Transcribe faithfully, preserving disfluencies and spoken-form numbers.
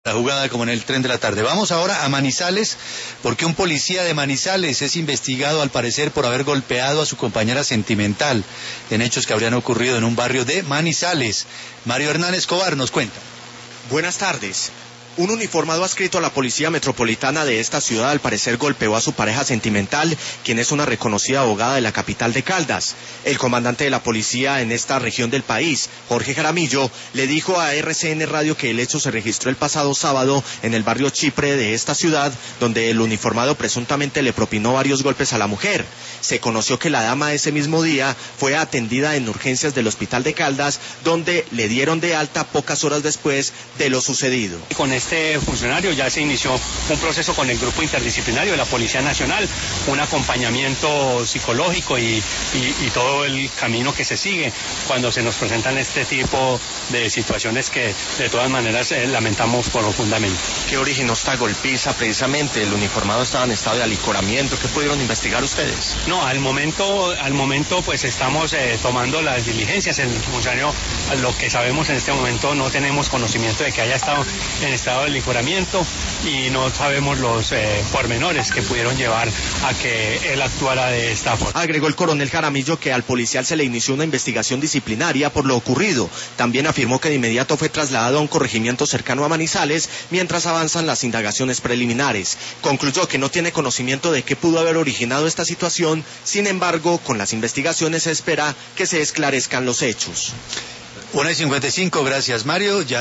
La jugada como en el tren de la tarde. Vamos ahora a Manizales, porque un policía de Manizales es investigado al parecer por haber golpeado a su compañera sentimental en hechos que habrían ocurrido en un barrio de Manizales. Mario Hernán Escobar nos cuenta. Buenas tardes. Un uniformado adscrito a la Policía Metropolitana de esta ciudad al parecer golpeó a su pareja sentimental, quien es una reconocida abogada de la capital de Caldas. El comandante de la policía en esta región del país, Jorge Jaramillo, le dijo a R C N Radio que el hecho se registró el pasado sábado en el barrio Chipre de esta ciudad, donde el uniformado presuntamente le propinó varios golpes a la mujer. Se conoció que la dama ese mismo día fue atendida en urgencias del hospital de Caldas, donde le dieron de alta pocas horas después de lo sucedido. Con este funcionario ya se inició un proceso con el grupo interdisciplinario de la Policía Nacional, un acompañamiento psicológico y, y, y todo el camino que se sigue cuando se nos presentan este tipo de situaciones que de todas maneras eh, lamentamos profundamente. ¿Qué originó esta golpiza precisamente? ¿El uniformado estaba en estado de alicoramiento? ¿Qué pudieron investigar ustedes? No, al momento, al momento pues estamos eh, tomando las diligencias. El funcionario, lo que sabemos en este momento, no tenemos conocimiento de que haya estado en estado de licoramiento y no sabemos los eh, pormenores que pudieron llevar a que él actuara de esta forma. Agregó el coronel Jaramillo que al policial se le inició una investigación disciplinaria por lo ocurrido. También afirmó que de inmediato fue trasladado a un corregimiento cercano a Manizales mientras avanzan las indagaciones preliminares. Concluyó que no tiene conocimiento de qué pudo haber originado esta situación, sin embargo, con las investigaciones se espera que se esclarezcan los hechos. una y cincuenta y cinco, gracias Mario. Ya